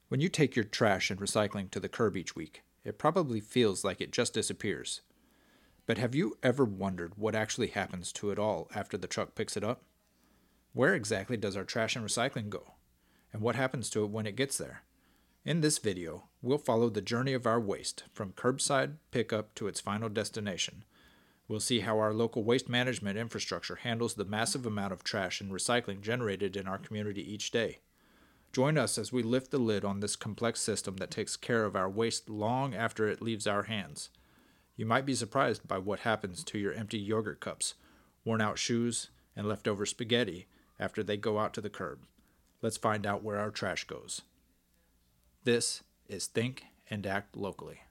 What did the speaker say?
When you take your trash and recycling to the curb each week, it probably feels like it just disappears. But have you ever wondered what actually happens to it all after the truck picks it up? Where exactly does our trash and recycling go? And what happens to it when it gets there? In this video, we'll follow the journey of our waste from curbside pickup to its final destination. We'll see how our local waste management infrastructure handles the massive amount of trash and recycling generated in our community each day. Join us as we lift the lid on this complex system that takes care of our waste long after it leaves our hands. You might be surprised by what happens to your empty yogurt cups, worn out shoes, and leftover spaghetti after they go out to the curb. Let's find out where our trash goes. This is Think and Act Locally.